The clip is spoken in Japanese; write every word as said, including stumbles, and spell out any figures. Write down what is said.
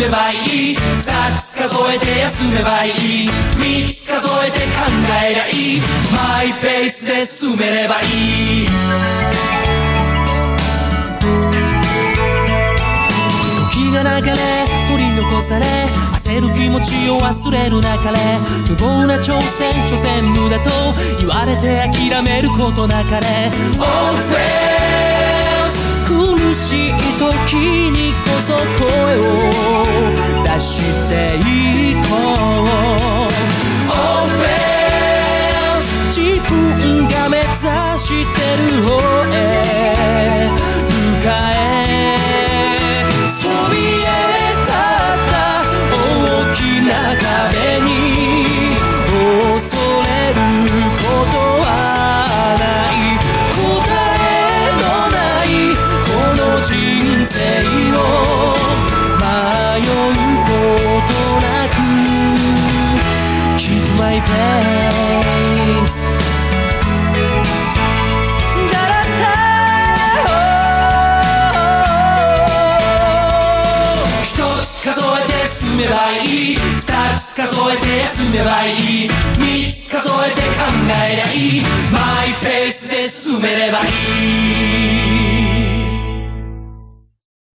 めばいい。二つ数えて休めばいい。三つ数えて考えりゃいい。マイペースで進めればいい。時が流れ取り残され焦る気持ちを忘れる中で無謀な挑戦所詮無駄と言われて諦めることなかれ All fails 苦しい時にこそ声を出していこう All fails 自分が目指してる方へ向かえ壁に恐れることはない答えのないこの人生を迷うことなく Keep my pace 一つ数えて進めばいい数えて休めばいい。三つ数えて考えりゃいい。マイペースで進めればいい。